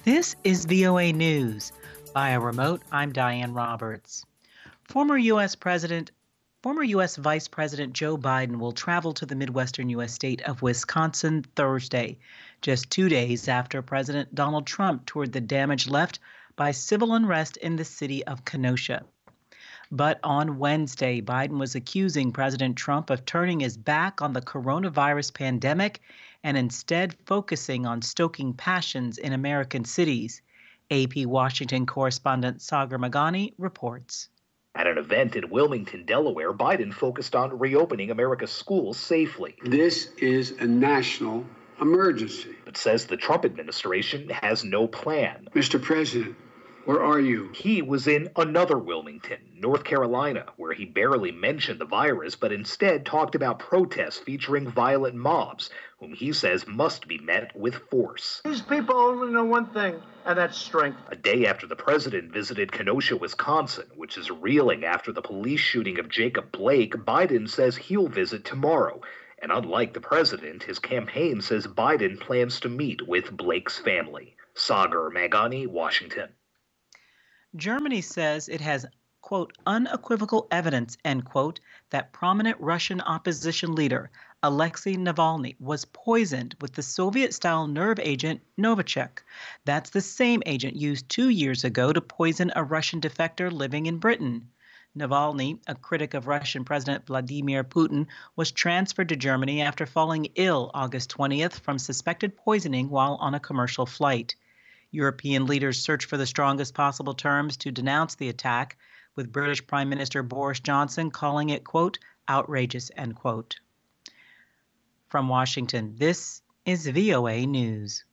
This is VOA News. Via remote, I'm Diane Roberts. Former U.S. President, former U.S. Vice President Joe Biden will travel to the Midwestern U.S. state of Wisconsin Thursday, just 2 days after President Donald Trump toured the damage left by civil unrest in the city of Kenosha. But on Wednesday, Biden was accusing President Trump of turning his back on the coronavirus pandemic and instead focusing on stoking passions in American cities. AP Washington correspondent Sagar Meghani reports. At an event in Wilmington, Delaware, Biden focused on reopening America's schools safely. This is a national emergency. But says the Trump administration has no plan. Mr. President, where are you? He was in another Wilmington, North Carolina, where he barely mentioned the virus, but instead talked about protests featuring violent mobs, whom he says must be met with force. These people only know one thing, and that's strength. A day after the president visited Kenosha, Wisconsin, which is reeling after the police shooting of Jacob Blake, Biden says he'll visit tomorrow. And unlike the president, his campaign says Biden plans to meet with Blake's family. Sagar Meghani, Washington. Germany says it has, quote, unequivocal evidence, end quote, that prominent Russian opposition leader Alexei Navalny was poisoned with the Soviet-style nerve agent Novichok. That's the same agent used 2 years ago to poison a Russian defector living in Britain. Navalny, a critic of Russian President Vladimir Putin, was transferred to Germany after falling ill August 20th from suspected poisoning while on a commercial flight. European leaders search for the strongest possible terms to denounce the attack, with British Prime Minister Boris Johnson calling it, quote, outrageous, end quote. From Washington, this is VOA News.